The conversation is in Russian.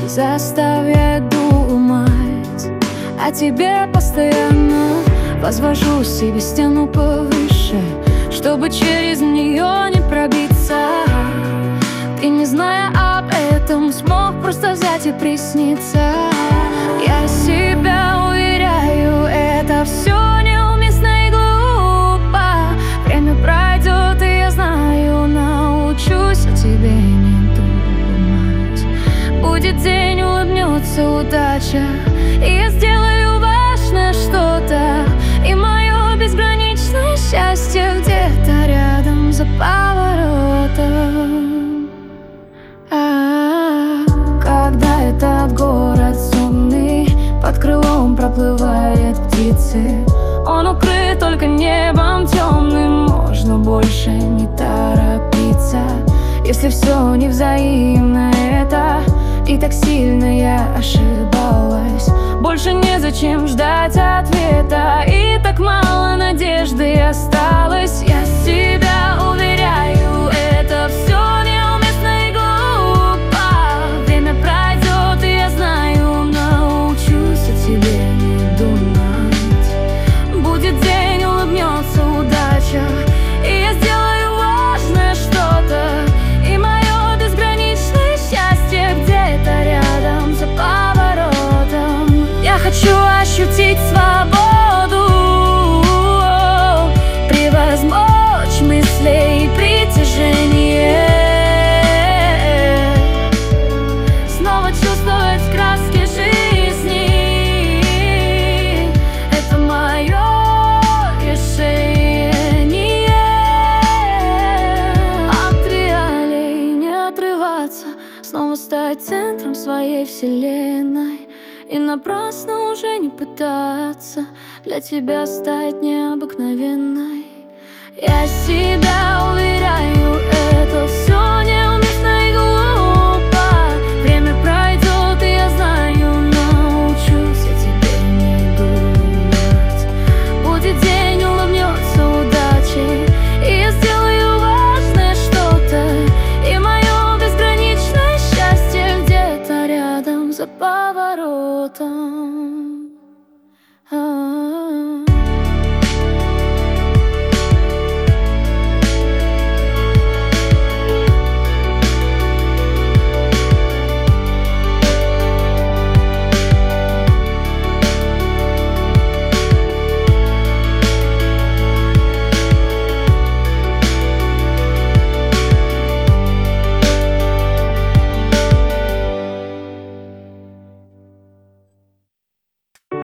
заставляет думать о тебе постоянно. Возвожу себе стену повыше, чтобы через нее не пробиться. Ты, не зная об этом, смог просто взять и присниться. Я себя уверяю, это все неуместно и глупо. Время пройдет, и я знаю, научусь о тебе не думать. Будет день, улыбнется удача, и я сделаю важное что-то. И мое безграничное счастье где-то рядом за поворотом. Когда этот город сонный, под крылом проплывает птицы. Он укрыт только небом темным, можно больше не торопиться. Если все не взаимно это, и так сильно я ошибалась, больше незачем ждать ответа, и так мало надежды осталось. Я себя уверяю, это все неуместно и глупо. Время пройдет, и я знаю, научусь о тебе не думать. Будет день, улыбнется удача, и я сделаю важное что-то. И мое безграничное счастье где-то рядом за поворотом. Я хочу ощутить свободу, превозмочь мысли и притяжение, снова чувствовать краски жизни. Это мое решение. От реалий не отрываться, снова стать центром своей вселенной. И напрасно уже не пытаться для тебя стать необыкновенной. Я себя уверяю,